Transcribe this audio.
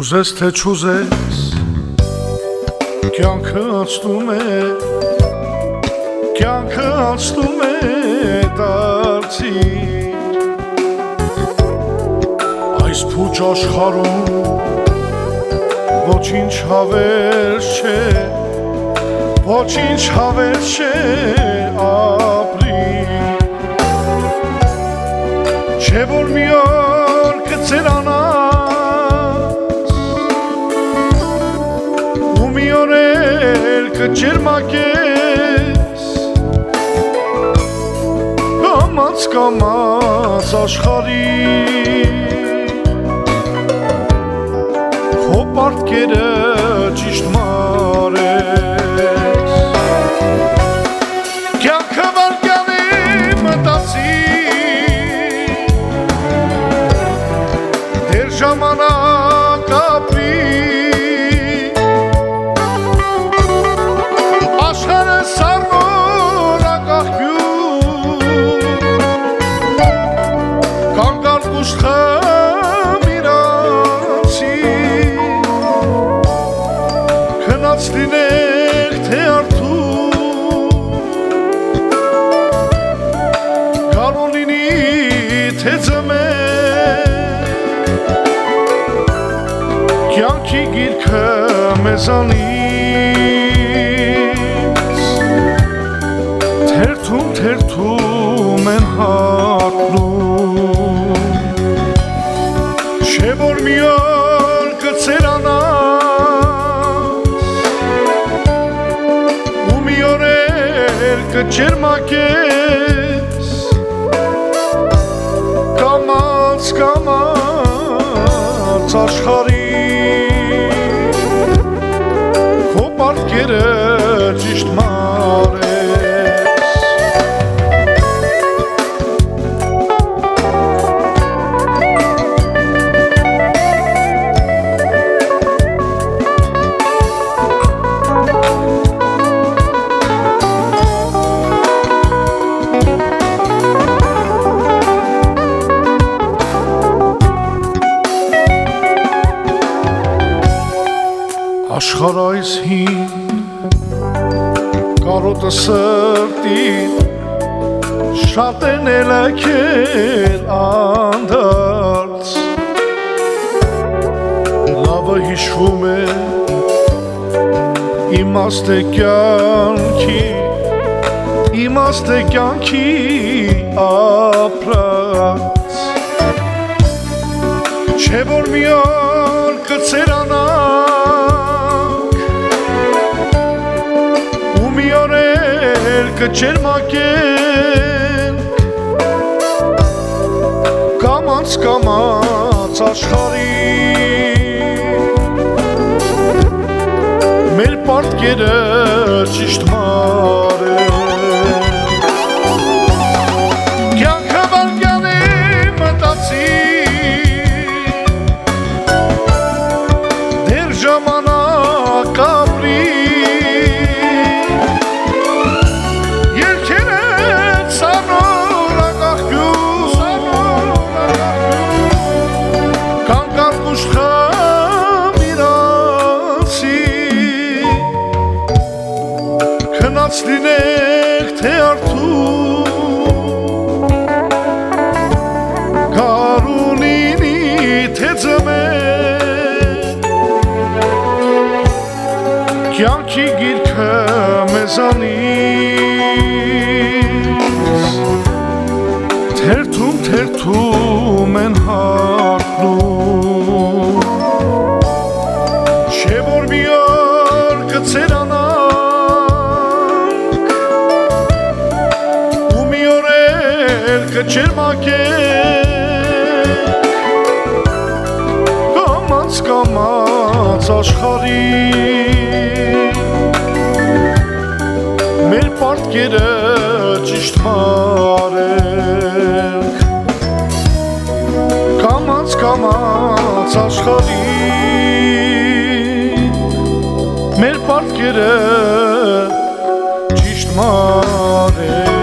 Չուզես թե չուզես կյանքը անցնում է դարձի այս փուչ աշխարհում ոչինչ հավերժ չէ ապրի չէ որ մի օր կծերանաս ու մի օր էլ կջերմակես կամաց աշխարհի քո պարտքերը ճիշտ մարես կյանքը վարկյանի մտածի դեր ժամանակ ապրի աշխարհը սառնորակ աղբյուր Քնած լինեք թե արթուն Կարող լինի թե ձմեր Կյանքի գիրքը մեզանից Թերթում են հատնում Չէ որ մի օր կծերանաս ու մի օր էլ կջերմակես կամաց աշխարհի քո պարտքերը ճիշտ մարես Աշխարհ այս հին կարոտը սրտին շատ են ելակել անդարձ լավը հիշվում է իմաստ է կյանքի ապրած չէ որ մի օր կծերանաս կջերմակենք կամաց աշխարհի մեր պարտքերը ճիշտ մարեն կյանքը վարկյանի մտածի դեր ժամանակ ապրի Քնած լինեք թե արթուն Կարող լինի թե ձմեր Կյանքի գիրքը մեզանից Թերթում են հատնում Չէ որ մի օր կծերանաս կջերմակենք կամաց աշխարհի մեր պարտքերը ճիշտ մարենք կամաց աշխարհի մեր պարտքերը ճիշտ մարենք